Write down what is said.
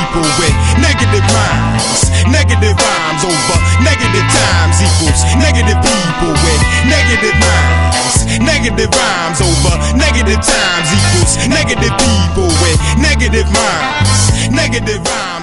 people with negative minds. Negative rhymes over negative times equals negative people with negative minds. Negative rhymes over negative times equals negative people with negative minds. Negative rhymes.